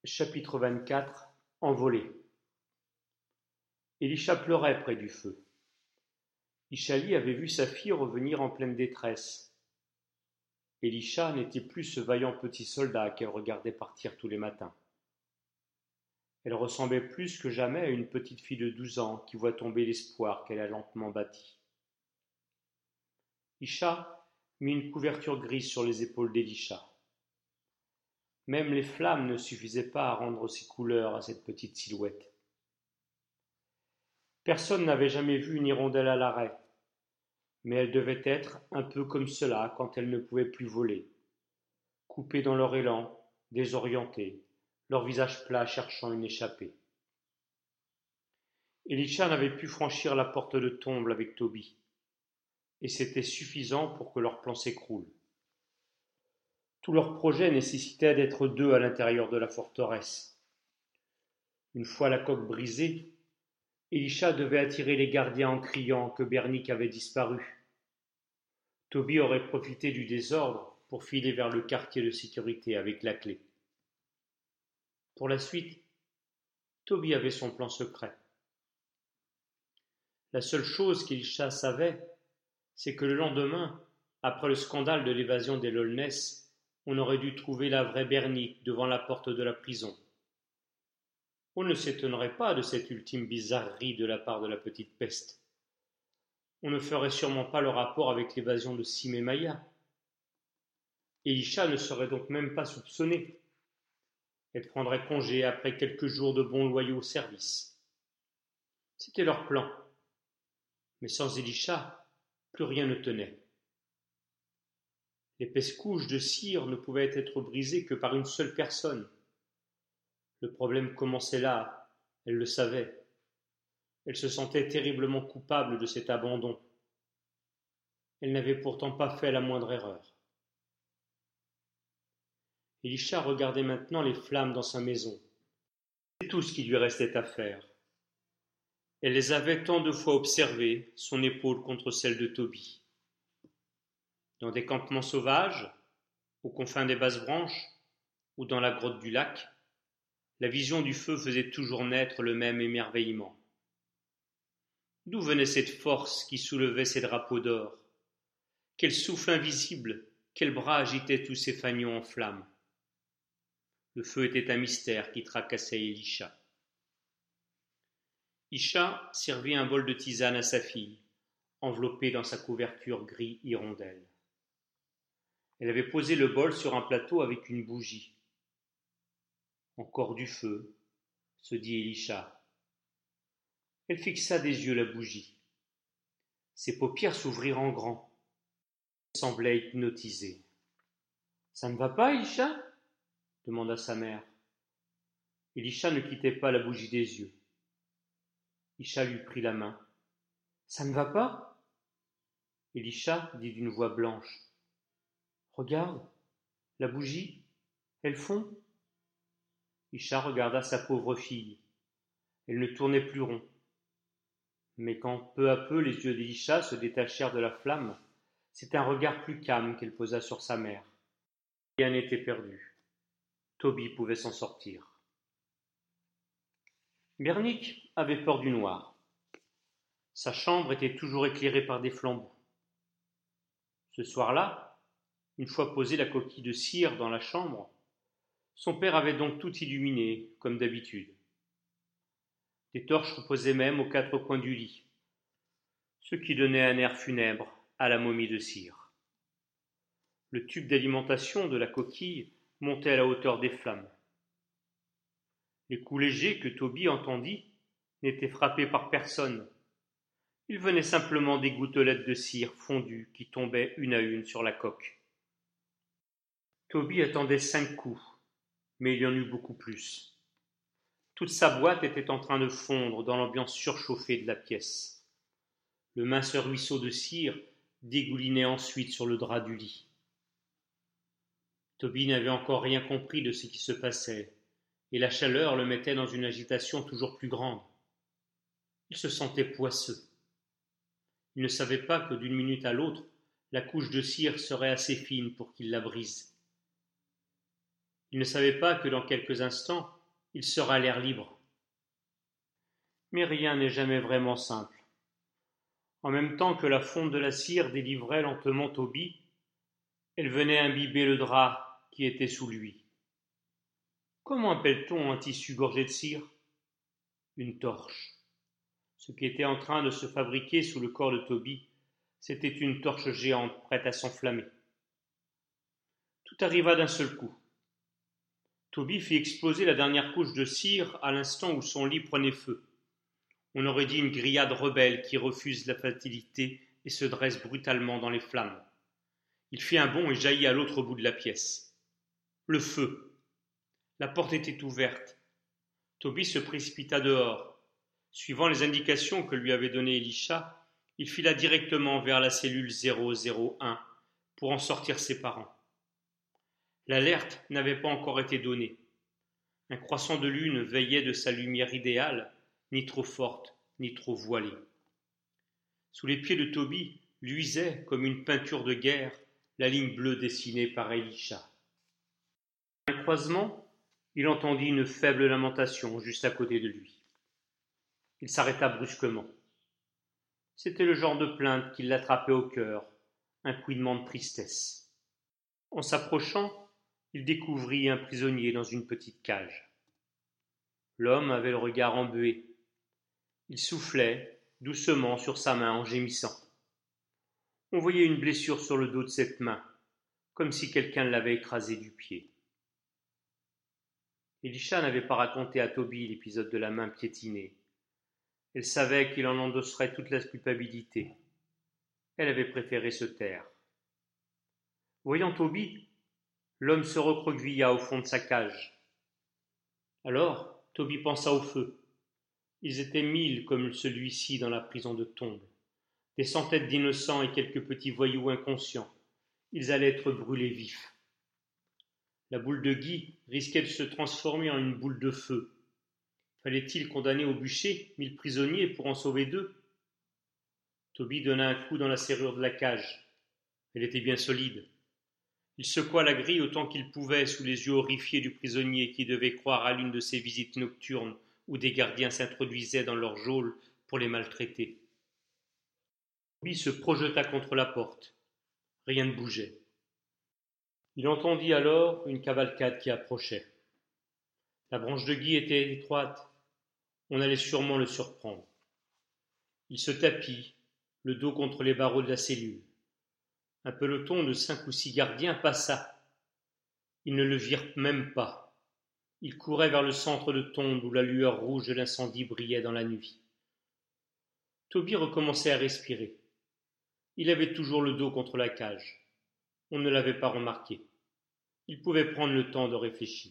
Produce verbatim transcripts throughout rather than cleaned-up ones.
Chapitre vingt-quatre. Envolé. Élisha pleurait près du feu. Ishali avait vu sa fille revenir en pleine détresse. Élisha n'était plus ce vaillant petit soldat qu'elle regardait partir tous les matins. Elle ressemblait plus que jamais à une petite fille de douze ans qui voit tomber l'espoir qu'elle a lentement bâti. Isha mit une couverture grise sur les épaules d'Élisha. Même les flammes ne suffisaient pas à rendre ses couleurs à cette petite silhouette. Personne n'avait jamais vu une hirondelle à l'arrêt, mais elle devait être un peu comme cela quand elle ne pouvait plus voler, coupées dans leur élan, désorientées, leur visage plat cherchant une échappée. Élisha n'avait pu franchir la porte de tombe avec Tobie, et c'était suffisant pour que leur plan s'écroule. Tout leur projet nécessitait d'être deux à l'intérieur de la forteresse. Une fois la coque brisée, Élisha devait attirer les gardiens en criant que Bernic avait disparu. Tobie aurait profité du désordre pour filer vers le quartier de sécurité avec la clé. Pour la suite, Tobie avait son plan secret. La seule chose qu'Élisha savait, c'est que le lendemain, après le scandale de l'évasion des Lolnès, on aurait dû trouver la vraie Bernic devant la porte de la prison. On ne s'étonnerait pas de cette ultime bizarrerie de la part de la petite peste. On ne ferait sûrement pas le rapport avec l'évasion de Sim et Maya. Élisha ne serait donc même pas soupçonnée. Elle prendrait congé après quelques jours de bons loyaux services. C'était leur plan. Mais sans Élisha, plus rien ne tenait. L'épaisse couche de cire ne pouvait être brisée que par une seule personne. Le problème commençait là, elle le savait. Elle se sentait terriblement coupable de cet abandon. Elle n'avait pourtant pas fait la moindre erreur. Élisha regardait maintenant les flammes dans sa maison. C'est tout ce qui lui restait à faire. Elle les avait tant de fois observées, son épaule contre celle de Tobie. Dans des campements sauvages, aux confins des basses branches, ou dans la grotte du lac, la vision du feu faisait toujours naître le même émerveillement. D'où venait cette force qui soulevait ces drapeaux d'or? Quel souffle invisible, quel bras agitait tous ces fanions en flammes? Le feu était un mystère qui tracassait Élisha. Isha servit un bol de tisane à sa fille, enveloppée dans sa couverture gris hirondelle. Elle avait posé le bol sur un plateau avec une bougie. Encore du feu, se dit Élisha. Elle fixa des yeux la bougie. Ses paupières s'ouvrirent en grand. Elle semblait hypnotisée. Ça ne va pas, Élisha? Demanda sa mère. Élisha ne quittait pas la bougie des yeux. Isha lui prit la main. Ça ne va pas? Élisha dit d'une voix blanche. Regarde, la bougie, elle fond. Isha regarda sa pauvre fille. Elle ne tournait plus rond. Mais quand peu à peu les yeux d'Élisha se détachèrent de la flamme, c'est un regard plus calme qu'elle posa sur sa mère. Rien n'était perdu. Tobie pouvait s'en sortir. Bernic avait peur du noir. Sa chambre était toujours éclairée par des flambeaux. Ce soir-là, une fois posée la coquille de cire dans la chambre, son père avait donc tout illuminé, comme d'habitude. Des torches reposaient même aux quatre coins du lit, ce qui donnait un air funèbre à la momie de cire. Le tube d'alimentation de la coquille montait à la hauteur des flammes. Les coups légers que Tobie entendit n'étaient frappés par personne. Il venait simplement des gouttelettes de cire fondues qui tombaient une à une sur la coque. Tobie attendait cinq coups, mais il y en eut beaucoup plus. Toute sa boîte était en train de fondre dans l'ambiance surchauffée de la pièce. Le mince ruisseau de cire dégoulinait ensuite sur le drap du lit. Tobie n'avait encore rien compris de ce qui se passait, et la chaleur le mettait dans une agitation toujours plus grande. Il se sentait poisseux. Il ne savait pas que d'une minute à l'autre, la couche de cire serait assez fine pour qu'il la brise. Il ne savait pas que dans quelques instants, il sera à l'air libre. Mais rien n'est jamais vraiment simple. En même temps que la fonte de la cire délivrait lentement Tobie, elle venait imbiber le drap qui était sous lui. Comment appelle-t-on un tissu gorgé de cire? Une torche. Ce qui était en train de se fabriquer sous le corps de Tobie, c'était une torche géante prête à s'enflammer. Tout arriva d'un seul coup. Tobie fit exploser la dernière couche de cire à l'instant où son lit prenait feu. On aurait dit une grillade rebelle qui refuse la fatalité et se dresse brutalement dans les flammes. Il fit un bond et jaillit à l'autre bout de la pièce. Le feu. La porte était ouverte. Tobie se précipita dehors. Suivant les indications que lui avait données Elisha, il fila directement vers la cellule zéro zéro un pour en sortir ses parents. L'alerte n'avait pas encore été donnée. Un croissant de lune veillait de sa lumière idéale, ni trop forte, ni trop voilée. Sous les pieds de Tobie luisait, comme une peinture de guerre, la ligne bleue dessinée par Elisha. À un croisement, il entendit une faible lamentation juste à côté de lui. Il s'arrêta brusquement. C'était le genre de plainte qui l'attrapait au cœur, un couinement de tristesse. En s'approchant, il découvrit un prisonnier dans une petite cage. L'homme avait le regard embué. Il soufflait doucement sur sa main en gémissant. On voyait une blessure sur le dos de cette main, comme si quelqu'un l'avait écrasé du pied. Elisha n'avait pas raconté à Tobie l'épisode de la main piétinée. Elle savait qu'il en endosserait toute la culpabilité. Elle avait préféré se taire. Voyant Tobie, l'homme se recroquevilla au fond de sa cage. Alors, Tobie pensa au feu. Ils étaient mille comme celui-ci dans la prison de Tombe. Des centaines d'innocents et quelques petits voyous inconscients. Ils allaient être brûlés vifs. La boule de Guy risquait de se transformer en une boule de feu. Fallait-il condamner au bûcher mille prisonniers pour en sauver deux? Tobie donna un coup dans la serrure de la cage. Elle était bien solide. Il secoua la grille autant qu'il pouvait sous les yeux horrifiés du prisonnier qui devait croire à l'une de ces visites nocturnes où des gardiens s'introduisaient dans leur geôle pour les maltraiter. Tobie se projeta contre la porte. Rien ne bougeait. Il entendit alors une cavalcade qui approchait. La branche de Guy était étroite. On allait sûrement le surprendre. Il se tapit, le dos contre les barreaux de la cellule. Un peloton de cinq ou six gardiens passa. Ils ne le virent même pas. Il courait vers le centre de Tombe où la lueur rouge de l'incendie brillait dans la nuit. Tobie recommençait à respirer. Il avait toujours le dos contre la cage. On ne l'avait pas remarqué. Il pouvait prendre le temps de réfléchir.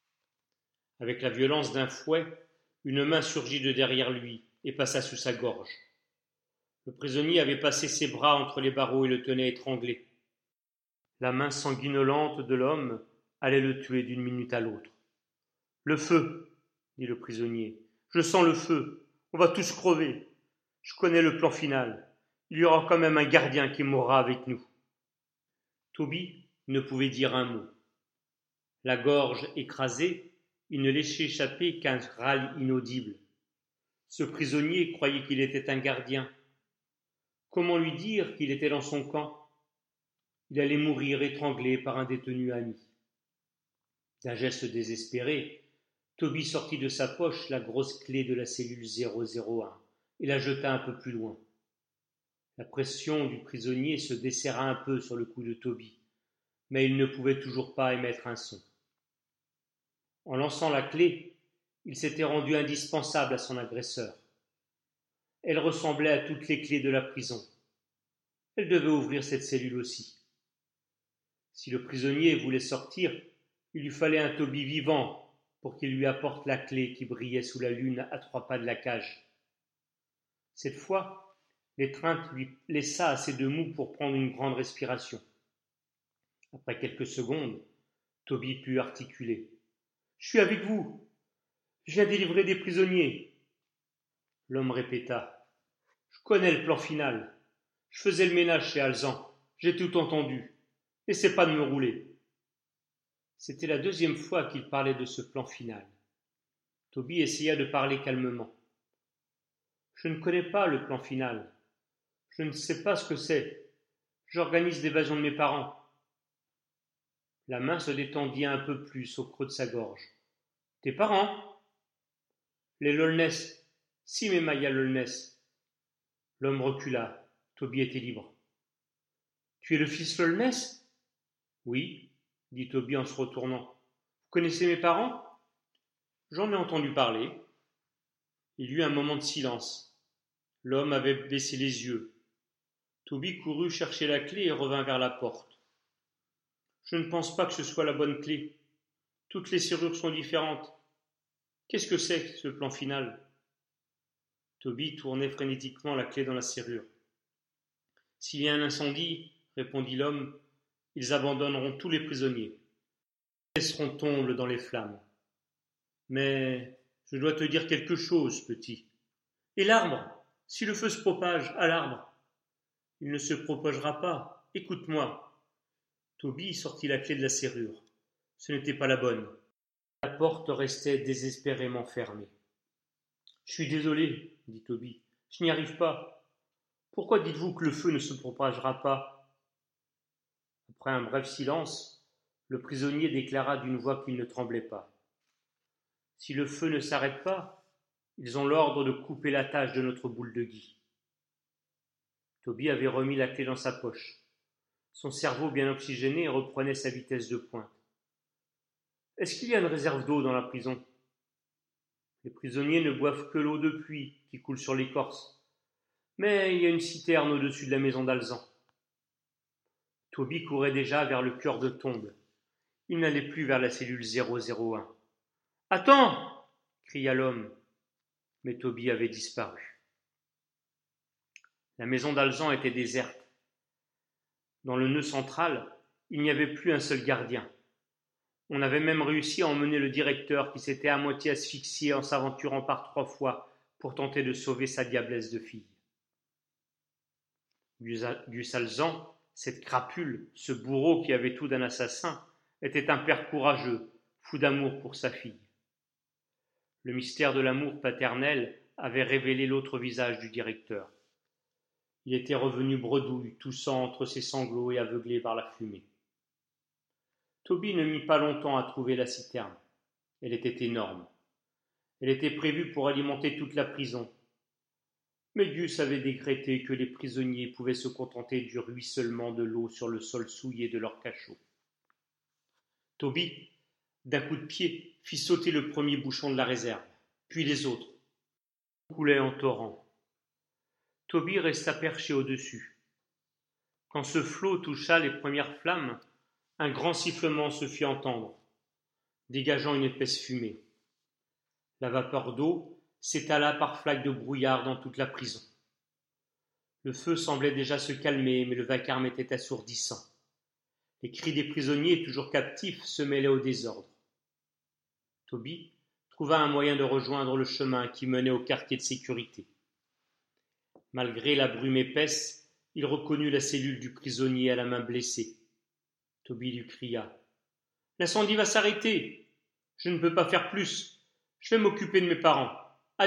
Avec la violence d'un fouet, une main surgit de derrière lui et passa sous sa gorge. Le prisonnier avait passé ses bras entre les barreaux et le tenait étranglé. La main sanguinolente de l'homme allait le tuer d'une minute à l'autre. « Le feu !» dit le prisonnier. « Je sens le feu. On va tous crever. Je connais le plan final. Il y aura quand même un gardien qui mourra avec nous. » Tobie ne pouvait dire un mot. La gorge écrasée, il ne laissait échapper qu'un râle inaudible. Ce prisonnier croyait qu'il était un gardien. Comment lui dire qu'il était dans son camp? Il allait mourir étranglé par un détenu ami. D'un geste désespéré, Tobie sortit de sa poche la grosse clé de la cellule zéro zéro un et la jeta un peu plus loin. La pression du prisonnier se desserra un peu sur le cou de Tobie, mais il ne pouvait toujours pas émettre un son. En lançant la clé, il s'était rendu indispensable à son agresseur. Elle ressemblait à toutes les clés de la prison. Elle devait ouvrir cette cellule aussi. Si le prisonnier voulait sortir, il lui fallait un Tobie vivant pour qu'il lui apporte la clé qui brillait sous la lune à trois pas de la cage. Cette fois, l'étreinte lui laissa assez de mou pour prendre une grande respiration. Après quelques secondes, Tobie put articuler. « Je suis avec vous. Je viens délivrer des prisonniers. » L'homme répéta. « Je connais le plan final. Je faisais le ménage chez Alzan. J'ai tout entendu. N'essaie pas de me rouler. » C'était la deuxième fois qu'il parlait de ce plan final. Toby essaya de parler calmement. Je ne connais pas le plan final. Je ne sais pas ce que c'est. J'organise l'évasion de mes parents. La main se détendit un peu plus au creux de sa gorge. Tes parents? Les Lolness. Si, mes Maya Lolness. L'homme recula. Toby était libre. Tu es le fils Lolness? Oui, dit Toby en se retournant. Vous connaissez mes parents? J'en ai entendu parler. Il y eut un moment de silence. L'homme avait baissé les yeux. Toby courut chercher la clé et revint vers la porte. Je ne pense pas que ce soit la bonne clé. Toutes les serrures sont différentes. Qu'est-ce que c'est, ce plan final? Toby tournait frénétiquement la clé dans la serrure. S'il y a un incendie, répondit l'homme, ils abandonneront tous les prisonniers. Ils laisseront tomber dans les flammes. Mais je dois te dire quelque chose, petit. Et l'arbre? Si le feu se propage à l'arbre? Il ne se propagera pas. Écoute-moi. Toby sortit la clé de la serrure. Ce n'était pas la bonne. La porte restait désespérément fermée. Je suis désolé, dit Toby. Je n'y arrive pas. Pourquoi dites-vous que le feu ne se propagera pas? Après un bref silence, le prisonnier déclara d'une voix qui ne tremblait pas. Si le feu ne s'arrête pas, ils ont l'ordre de couper l'attache de notre boule de gui. Toby avait remis la clé dans sa poche. Son cerveau bien oxygéné reprenait sa vitesse de pointe. Est-ce qu'il y a une réserve d'eau dans la prison? Les prisonniers ne boivent que l'eau de pluie qui coule sur l'écorce. Mais il y a une citerne au-dessus de la maison d'Alzan. Toby courait déjà vers le cœur de tombe. Il n'allait plus vers la cellule zéro zéro un. « Attends !» cria l'homme. Mais Toby avait disparu. La maison d'Alzan était déserte. Dans le nœud central, il n'y avait plus un seul gardien. On avait même réussi à emmener le directeur qui s'était à moitié asphyxié en s'aventurant par trois fois pour tenter de sauver sa diablesse de fille. Gus Alzan, cette crapule, ce bourreau qui avait tout d'un assassin, était un père courageux, fou d'amour pour sa fille. Le mystère de l'amour paternel avait révélé l'autre visage du directeur. Il était revenu bredouille, toussant entre ses sanglots et aveuglé par la fumée. Toby ne mit pas longtemps à trouver la citerne. Elle était énorme. Elle était prévue pour alimenter toute la prison. Mais Gus avait décrété que les prisonniers pouvaient se contenter du ruissellement de l'eau sur le sol souillé de leur cachot. Toby, d'un coup de pied, fit sauter le premier bouchon de la réserve, puis les autres. L'eau coulait en torrent. Toby resta perché au-dessus. Quand ce flot toucha les premières flammes, un grand sifflement se fit entendre, dégageant une épaisse fumée. La vapeur d'eau s'étala par flaques de brouillard dans toute la prison. Le feu semblait déjà se calmer, mais le vacarme était assourdissant. Les cris des prisonniers, toujours captifs, se mêlaient au désordre. Toby trouva un moyen de rejoindre le chemin qui menait au quartier de sécurité. Malgré la brume épaisse, il reconnut la cellule du prisonnier à la main blessée. Toby lui cria. « L'incendie va s'arrêter. Je ne peux pas faire plus. Je vais m'occuper de mes parents. Adieu. »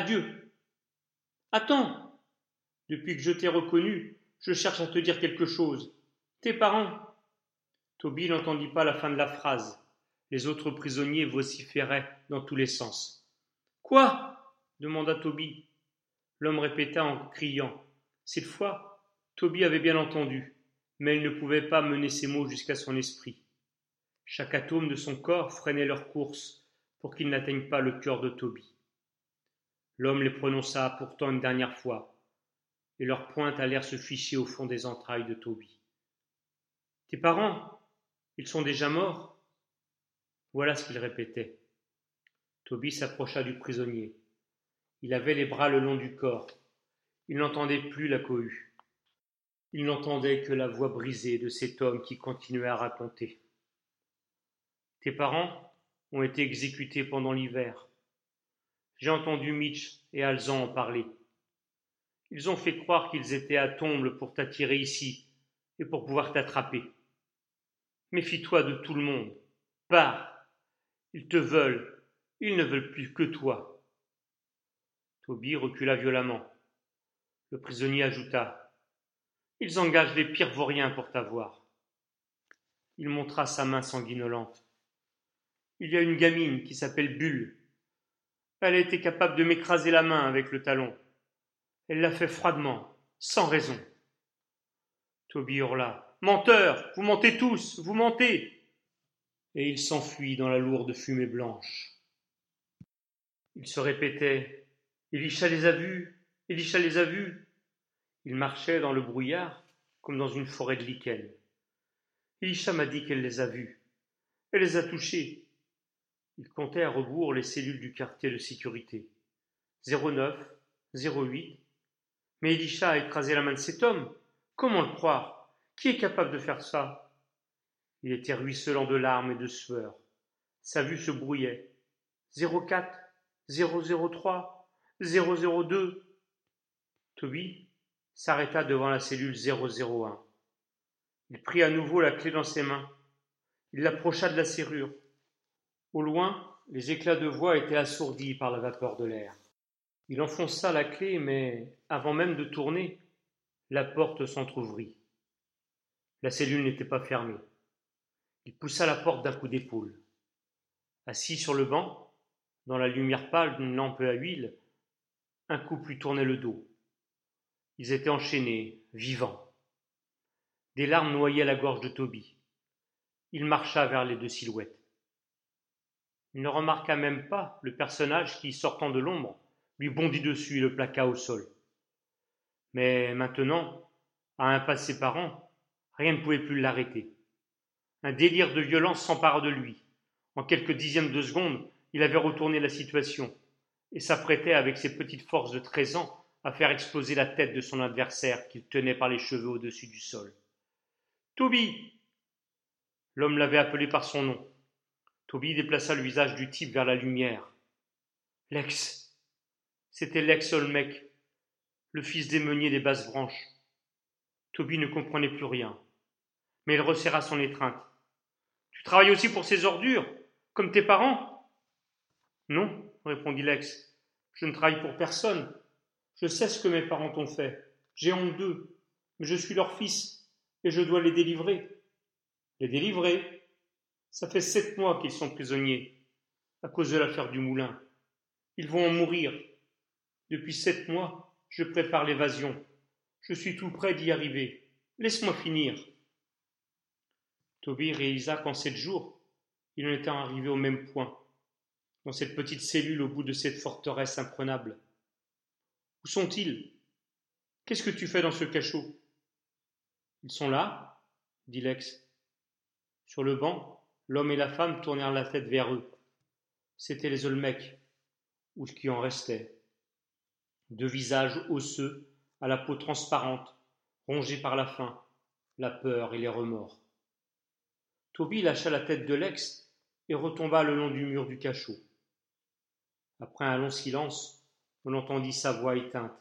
« Attends. Depuis que je t'ai reconnu, je cherche à te dire quelque chose. Tes parents. » Toby n'entendit pas la fin de la phrase. Les autres prisonniers vociféraient dans tous les sens. « Quoi ?» demanda Toby. L'homme répéta en criant. Cette fois, Toby avait bien entendu, mais il ne pouvait pas mener ces mots jusqu'à son esprit. Chaque atome de son corps freinait leur course pour qu'ils n'atteignent pas le cœur de Toby. L'homme les prononça pourtant une dernière fois, et leurs pointes allèrent se ficher au fond des entrailles de Toby. « Tes parents, ils sont déjà morts ?» Voilà ce qu'il répétait. Toby s'approcha du prisonnier. Il avait les bras le long du corps. Il n'entendait plus la cohue. Il n'entendait que la voix brisée de cet homme qui continuait à raconter. « Tes parents ont été exécutés pendant l'hiver. J'ai entendu Mitch et Alzan en parler. Ils ont fait croire qu'ils étaient à Tomble pour t'attirer ici et pour pouvoir t'attraper. Méfie-toi de tout le monde, Pars! Ils te veulent, ils ne veulent plus que toi. Toby recula violemment. Le prisonnier ajouta: Ils engagent les pires vauriens pour t'avoir. Il montra sa main sanguinolente. Il y a une gamine qui s'appelle Bulle. Elle a été capable de m'écraser la main avec le talon. Elle l'a fait froidement, sans raison. Toby hurla: Menteur! Vous mentez tous! Vous mentez! Et il s'enfuit dans la lourde fumée blanche. Il se répétait: Elisha les a vus! Elisha les a vus! Il marchait dans le brouillard comme dans une forêt de lichen. Elisha m'a dit qu'elle les a vus. Elle les a touchés. Il comptait à rebours les cellules du quartier de sécurité. zéro neuf, zéro huit. Mais Elisha a écrasé la main de cet homme. Comment le croire? Qui est capable de faire ça? Il était ruisselant de larmes et de sueur. Sa vue se brouillait. zéro quatre, zéro zéro trois, zéro zéro deux. Toby s'arrêta devant la cellule zéro zéro un. Il prit à nouveau la clé dans ses mains. Il l'approcha de la serrure. Au loin, les éclats de voix étaient assourdis par la vapeur de l'air. Il enfonça la clé, mais avant même de tourner, la porte s'entr'ouvrit. La cellule n'était pas fermée. Il poussa la porte d'un coup d'épaule. Assis sur le banc, dans la lumière pâle d'une lampe à huile, un couple lui tournait le dos. Ils étaient enchaînés, vivants. Des larmes noyaient la gorge de Toby. Il marcha vers les deux silhouettes. Il ne remarqua même pas le personnage qui, sortant de l'ombre, lui bondit dessus et le plaqua au sol. Mais maintenant, à un pas de ses parents, rien ne pouvait plus l'arrêter. Un délire de violence s'empara de lui. En quelques dixièmes de seconde, il avait retourné la situation et s'apprêtait avec ses petites forces de treize ans à faire exploser la tête de son adversaire qu'il tenait par les cheveux au-dessus du sol. « Toby !» L'homme l'avait appelé par son nom. Toby déplaça le visage du type vers la lumière. Lex. C'était Lex Olmec, le fils des meuniers des basses branches. Toby ne comprenait plus rien, mais il resserra son étreinte. « Tu travailles aussi pour ces ordures, comme tes parents ?» ?»« Non, répondit Lex, je ne travaille pour personne. Je sais ce que mes parents t'ont fait. J'ai honte d'eux, mais je suis leur fils, et je dois les délivrer. » »« Les délivrer ? Ça fait sept mois qu'ils sont prisonniers, à cause de l'affaire du moulin. Ils vont en mourir. Depuis sept mois, je prépare l'évasion. Je suis tout près d'y arriver. Laisse-moi finir. » Toby réalisa qu'en sept jours, il en était arrivé au même point, dans cette petite cellule au bout de cette forteresse imprenable. Où sont-ils? Qu'est-ce que tu fais dans ce cachot? Ils sont là, dit Lex. Sur le banc, l'homme et la femme tournèrent la tête vers eux. C'étaient les Olmecs, ou ce qui en restait. Deux visages osseux, à la peau transparente, rongés par la faim, la peur et les remords. Toby lâcha la tête de Lex et retomba le long du mur du cachot. Après un long silence, on entendit sa voix éteinte.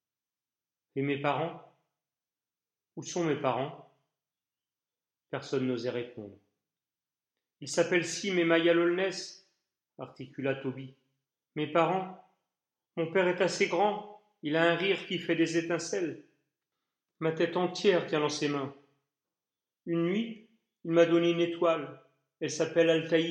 « Et mes parents? Où sont mes parents ?» Personne n'osait répondre. « Ils s'appellent Sim et Maya Lolness, » articula Toby. « Mes parents? Mon père est assez grand, il a un rire qui fait des étincelles. Ma tête entière tient dans ses mains. Une nuit, il m'a donné une étoile, elle s'appelle Altaïr. »«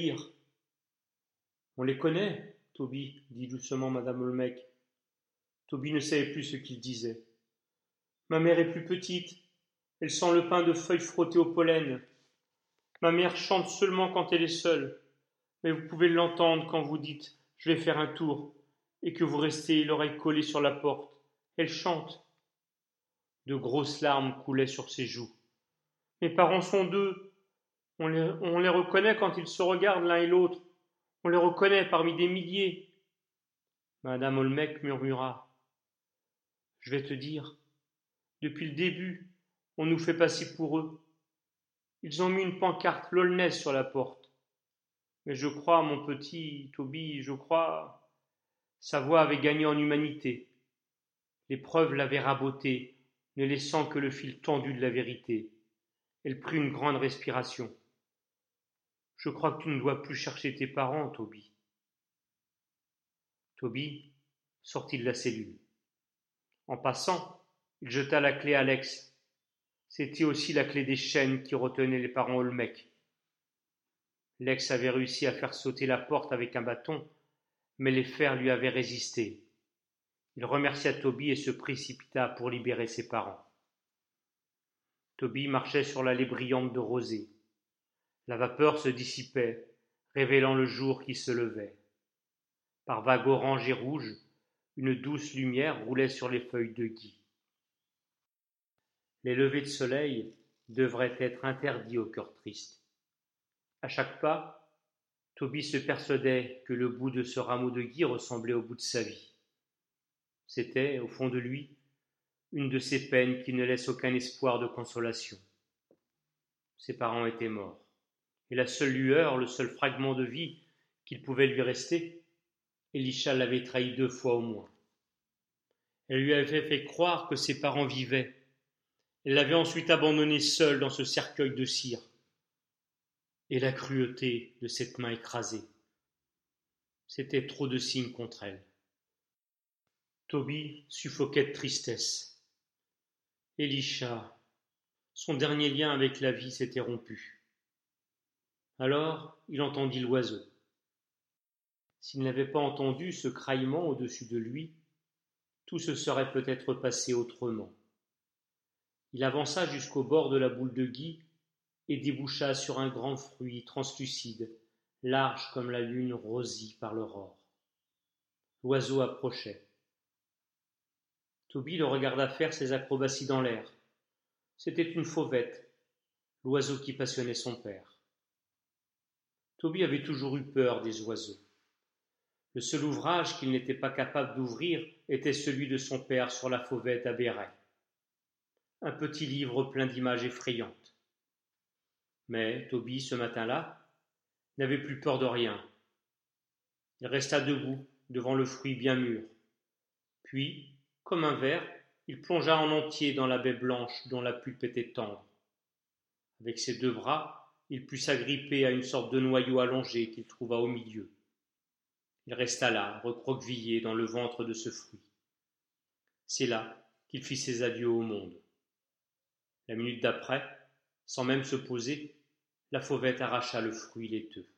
On les connaît, Toby, dit doucement madame Olmec. Toby ne savait plus ce qu'il disait. Ma mère est plus petite, elle sent le pain de feuilles frotté au pollen. Ma mère chante seulement quand elle est seule, mais vous pouvez l'entendre quand vous dites « je vais faire un tour » et que vous restez l'oreille collée sur la porte. Elle chante. De grosses larmes coulaient sur ses joues. Mes parents sont deux. On les, on les reconnaît quand ils se regardent l'un et l'autre. On les reconnaît parmi des milliers. Madame Olmec murmura. Je vais te dire, depuis le début, on nous fait passer pour eux. Ils ont mis une pancarte Lolness sur la porte. Mais je crois, mon petit Toby, je crois... Sa voix avait gagné en humanité. L'épreuve l'avait rabotée, ne laissant que le fil tendu de la vérité. Elle prit une grande respiration. Je crois que tu ne dois plus chercher tes parents, Toby. Toby sortit de la cellule. En passant, il jeta la clé à Alex. C'était aussi la clé des chaînes qui retenaient les parents Olmec. Lex avait réussi à faire sauter la porte avec un bâton, mais les fers lui avaient résisté. Il remercia Toby et se précipita pour libérer ses parents. Toby marchait sur l'allée brillante de rosée. La vapeur se dissipait, révélant le jour qui se levait. Par vagues orange et rouges, une douce lumière roulait sur les feuilles de gui. Les levers de soleil devraient être interdits au cœur triste. À chaque pas, Toby se persuadait que le bout de ce rameau de gui ressemblait au bout de sa vie. C'était, au fond de lui, une de ces peines qui ne laissent aucun espoir de consolation. Ses parents étaient morts, et la seule lueur, le seul fragment de vie qu'il pouvait lui rester, Elisha l'avait trahi deux fois au moins. Elle lui avait fait croire que ses parents vivaient. Elle l'avait ensuite abandonné seul dans ce cercueil de cire. Et la cruauté de cette main écrasée. C'était trop de signes contre elle. Toby suffoquait de tristesse. Elisha, son dernier lien avec la vie s'était rompu. Alors il entendit l'oiseau. S'il n'avait pas entendu ce craillement au-dessus de lui, tout se serait peut-être passé autrement. Il avança jusqu'au bord de la boule de gui et déboucha sur un grand fruit translucide, large comme la lune rosie par l'aurore. L'oiseau approchait. Toby le regarda faire ses acrobaties dans l'air. C'était une fauvette, l'oiseau qui passionnait son père. Toby avait toujours eu peur des oiseaux. Le seul ouvrage qu'il n'était pas capable d'ouvrir était celui de son père sur la fauvette à béret. Un petit livre plein d'images effrayantes. Mais Toby, ce matin-là, n'avait plus peur de rien. Il resta debout devant le fruit bien mûr. Puis, comme un ver, il plongea en entier dans la baie blanche dont la pulpe était tendre. Avec ses deux bras, il put s'agripper à une sorte de noyau allongé qu'il trouva au milieu. Il resta là, recroquevillé dans le ventre de ce fruit. C'est là qu'il fit ses adieux au monde. La minute d'après, sans même se poser, la fauvette arracha le fruit laiteux.